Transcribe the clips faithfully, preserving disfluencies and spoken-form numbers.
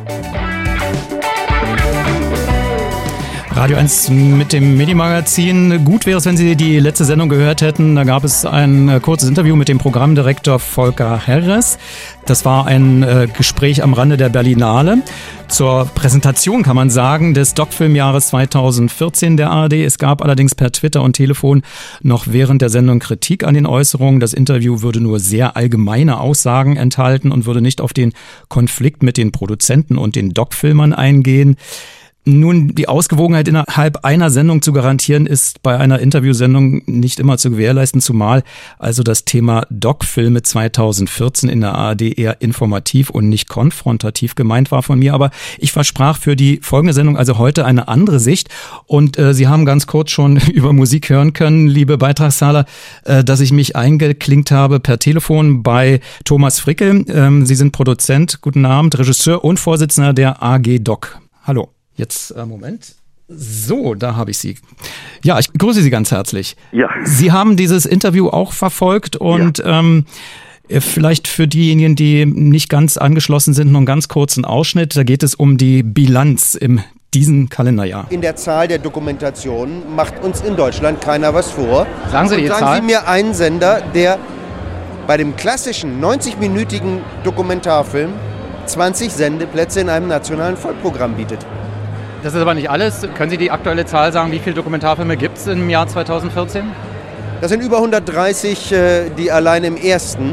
Radio eins mit dem Medi-Magazin. Gut wäre es, wenn Sie die letzte Sendung gehört hätten. Da gab es ein kurzes Interview mit dem Programmdirektor Volker Herres. Das war ein äh, Gespräch am Rande der Berlinale zur Präsentation, kann man sagen, des Doc-Filmjahres zweitausendvierzehn der A R D. Es gab allerdings per Twitter und Telefon noch während der Sendung Kritik an den Äußerungen. Das Interview würde nur sehr allgemeine Aussagen enthalten und würde nicht auf den Konflikt mit den Produzenten und den Doc-Filmern eingehen. Nun, die Ausgewogenheit innerhalb einer Sendung zu garantieren, ist bei einer Interviewsendung nicht immer zu gewährleisten, zumal also das Thema Doc-Filme zweitausendvierzehn in der A R D eher informativ und nicht konfrontativ gemeint war von mir. Aber ich versprach für die folgende Sendung also heute eine andere Sicht. Und äh, Sie haben ganz kurz schon über Musik hören können, liebe Beitragszahler, äh, dass ich mich eingeklinkt habe per Telefon bei Thomas Frickel. Ähm, Sie sind Produzent, guten Abend, Regisseur und Vorsitzender der A G Doc. Hallo. Jetzt, äh, Moment. So, da habe ich Sie. Ja, ich grüße Sie ganz herzlich. Ja. Sie haben dieses Interview auch verfolgt und ja. ähm, vielleicht für diejenigen, die nicht ganz angeschlossen sind, noch einen ganz kurzen Ausschnitt. Da geht es um die Bilanz im diesen Kalenderjahr. In der Zahl der Dokumentationen macht uns in Deutschland keiner was vor. Sagen Sie die und sagen Zahl? Sie mir einen Sender, der bei dem klassischen neunzig-minütigen Dokumentarfilm zwanzig Sendeplätze in einem nationalen Vollprogramm bietet. Das ist aber nicht alles. Können Sie die aktuelle Zahl sagen, wie viele Dokumentarfilme gibt es im Jahr zweitausendvierzehn? Das sind über hundertdreißig, die allein im ersten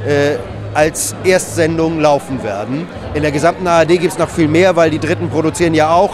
als Erstsendung laufen werden. In der gesamten A R D gibt es noch viel mehr, weil die Dritten produzieren ja auch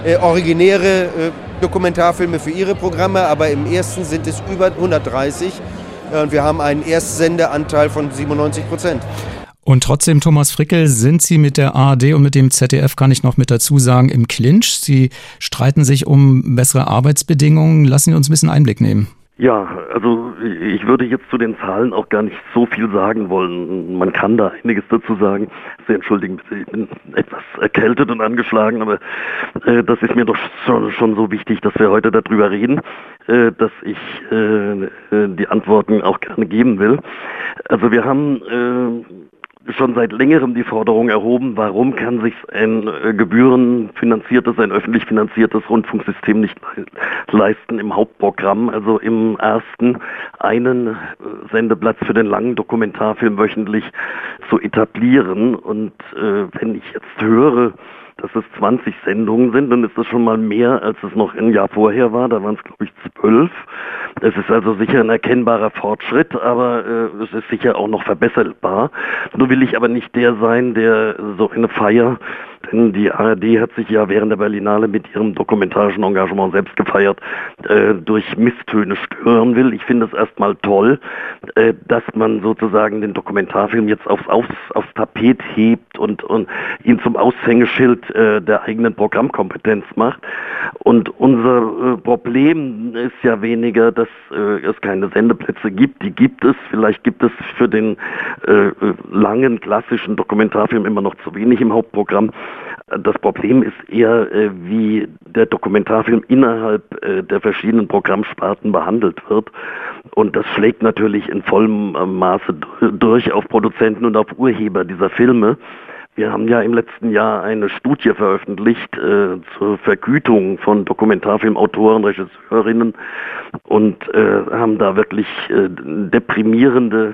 originäre Dokumentarfilme für ihre Programme, aber im ersten sind es über hundertdreißig und wir haben einen Erstsendeanteil von siebenundneunzig Prozent. Und trotzdem, Thomas Frickel, sind Sie mit der A R D und mit dem Z D F, kann ich noch mit dazu sagen, im Clinch. Sie streiten sich um bessere Arbeitsbedingungen. Lassen Sie uns ein bisschen Einblick nehmen. Ja, also ich würde jetzt zu den Zahlen auch gar nicht so viel sagen wollen. Man kann da einiges dazu sagen. Sie entschuldigen bitte, ich bin etwas erkältet und angeschlagen, aber äh, das ist mir doch schon, schon so wichtig, dass wir heute darüber reden, äh, dass ich äh, die Antworten auch gerne geben will. Also wir haben äh, schon seit längerem die Forderung erhoben, warum kann sich ein äh, gebührenfinanziertes, ein öffentlich finanziertes Rundfunksystem nicht le- leisten im Hauptprogramm, also im ersten einen äh, Sendeplatz für den langen Dokumentarfilm wöchentlich zu etablieren. Und äh, wenn ich jetzt höre, dass es zwanzig Sendungen sind, dann ist das schon mal mehr, als es noch ein Jahr vorher war. Da waren es, glaube ich, zwölf. Es ist also sicher ein erkennbarer Fortschritt, aber äh, es ist sicher auch noch verbesserbar. Nur will ich aber nicht der sein, der so eine Feier, denn die A R D hat sich ja während der Berlinale mit ihrem dokumentarischen Engagement selbst gefeiert, äh, durch Misstöne stören will. Ich finde es erstmal toll, äh, dass man sozusagen den Dokumentarfilm jetzt aufs, aufs, aufs Tapet hebt und, und ihn zum Aushängeschild äh, der eigenen Programmkompetenz macht. Und unser äh, Problem ist ja weniger, dass äh, es keine Sendeplätze gibt. Die gibt es. Vielleicht gibt es für den äh, langen, klassischen Dokumentarfilm immer noch zu wenig im Hauptprogramm. Das Problem ist eher, äh, wie der Dokumentarfilm innerhalb äh, der verschiedenen Programmsparten behandelt wird. Und das schlägt natürlich in vollem äh, Maße durch auf Produzenten und auf Urheber dieser Filme. Wir haben ja im letzten Jahr eine Studie veröffentlicht äh, zur Vergütung von Dokumentarfilmautoren, Regisseurinnen und äh, haben da wirklich äh, deprimierende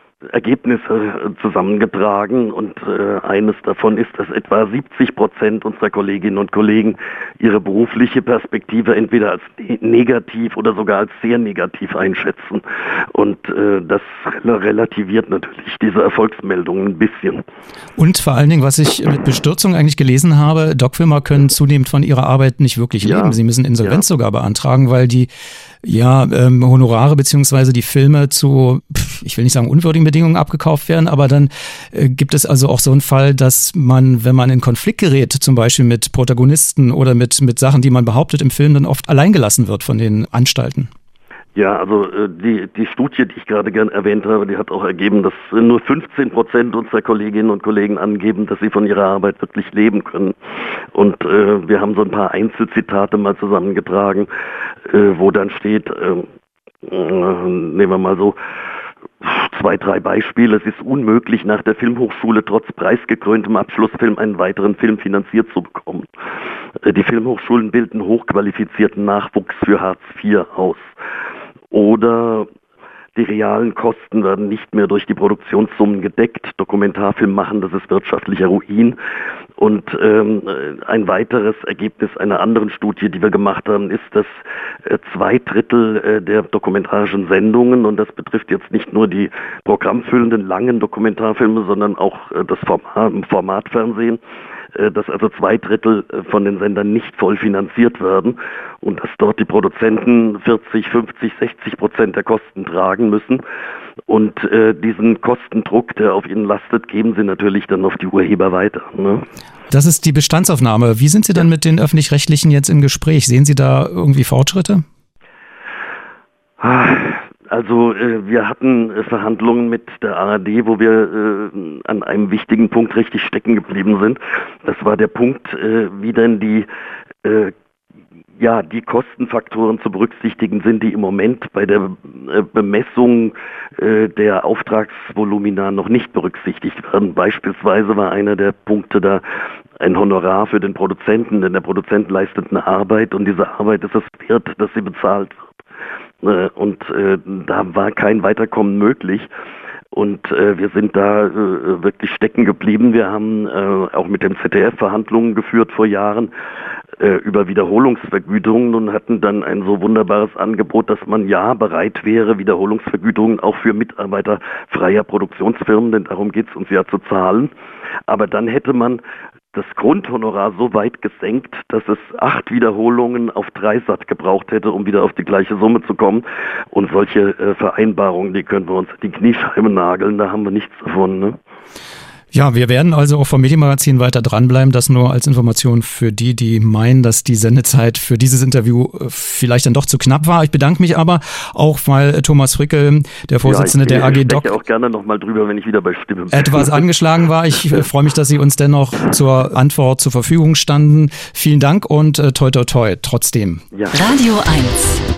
Ergebnisse zusammengetragen und äh, eines davon ist, dass etwa siebzig Prozent unserer Kolleginnen und Kollegen ihre berufliche Perspektive entweder als ne- negativ oder sogar als sehr negativ einschätzen und äh, das relativiert natürlich diese Erfolgsmeldungen ein bisschen. Und vor allen Dingen, was ich mit Bestürzung eigentlich gelesen habe, Doc-Filmer können zunehmend von ihrer Arbeit nicht wirklich Ja. leben. Sie müssen Insolvenz Ja. sogar beantragen, weil die ja, ähm, Honorare beziehungsweise die Filme zu, pff, ich will nicht sagen unwürdigen Bedingungen abgekauft werden, aber dann äh, gibt es also auch so einen Fall, dass man, wenn man in Konflikt gerät, zum Beispiel mit Protagonisten oder mit, mit Sachen, die man behauptet im Film, dann oft alleingelassen wird von den Anstalten. Ja, also äh, die die Studie, die ich gerade gern erwähnt habe, die hat auch ergeben, dass äh, nur fünfzehn Prozent unserer Kolleginnen und Kollegen angeben, dass sie von ihrer Arbeit wirklich leben können. Und äh, wir haben so ein paar Einzelzitate mal zusammengetragen, äh, wo dann steht, äh, äh, nehmen wir mal so, zwei, drei Beispiele. Es ist unmöglich, nach der Filmhochschule trotz preisgekröntem Abschlussfilm einen weiteren Film finanziert zu bekommen. Die Filmhochschulen bilden hochqualifizierten Nachwuchs für Hartz vier aus. Oder die realen Kosten werden nicht mehr durch die Produktionssummen gedeckt. Dokumentarfilm machen, das ist wirtschaftlicher Ruin. Und ähm, ein weiteres Ergebnis einer anderen Studie, die wir gemacht haben, ist, dass äh, zwei Drittel äh, der dokumentarischen Sendungen, und das betrifft jetzt nicht nur die programmfüllenden langen Dokumentarfilme, sondern auch äh, das Format, Formatfernsehen, dass also zwei Drittel von den Sendern nicht voll finanziert werden und dass dort die Produzenten vierzig, fünfzig, sechzig Prozent der Kosten tragen müssen. Und äh, diesen Kostendruck, der auf ihnen lastet, geben sie natürlich dann auf die Urheber weiter. Ne? Das ist die Bestandsaufnahme. Wie sind Sie dann mit den Öffentlich-Rechtlichen jetzt im Gespräch? Sehen Sie da irgendwie Fortschritte? Also äh, wir hatten äh, Verhandlungen mit der A R D, wo wir äh, an einem wichtigen Punkt richtig stecken geblieben sind. Das war der Punkt, äh, wie denn die äh, ja die Kostenfaktoren zu berücksichtigen sind, die im Moment bei der äh, Bemessung äh, der Auftragsvolumina noch nicht berücksichtigt werden. Beispielsweise war einer der Punkte da ein Honorar für den Produzenten, denn der Produzent leistet eine Arbeit und diese Arbeit ist es wert, dass sie bezahlt wird. Und äh, da war kein Weiterkommen möglich und äh, wir sind da äh, wirklich stecken geblieben. Wir haben äh, auch mit dem Z D F Verhandlungen geführt vor Jahren äh, über Wiederholungsvergütungen und hatten dann ein so wunderbares Angebot, dass man ja bereit wäre, Wiederholungsvergütungen auch für Mitarbeiter freier Produktionsfirmen, denn darum geht es uns ja, zu zahlen. Aber dann hätte man das Grundhonorar so weit gesenkt, dass es acht Wiederholungen auf Dreisat gebraucht hätte, um wieder auf die gleiche Summe zu kommen. Und solche äh, Vereinbarungen, die können wir uns die Kniescheibe nageln, da haben wir nichts davon. Ne? Ja, wir werden also auch vom Medienmagazin weiter dranbleiben. Das nur als Information für die, die meinen, dass die Sendezeit für dieses Interview vielleicht dann doch zu knapp war. Ich bedanke mich aber auch, weil Thomas Fricke, der Vorsitzende ja, ich, der A G Doc, ich spreche auch gerne nochmal drüber, wenn ich wieder bei Stimme bin. Etwas angeschlagen war. Ich äh, freue mich, dass Sie uns dennoch zur Antwort zur Verfügung standen. Vielen Dank und äh, toi toi toi trotzdem. Ja. Radio eins.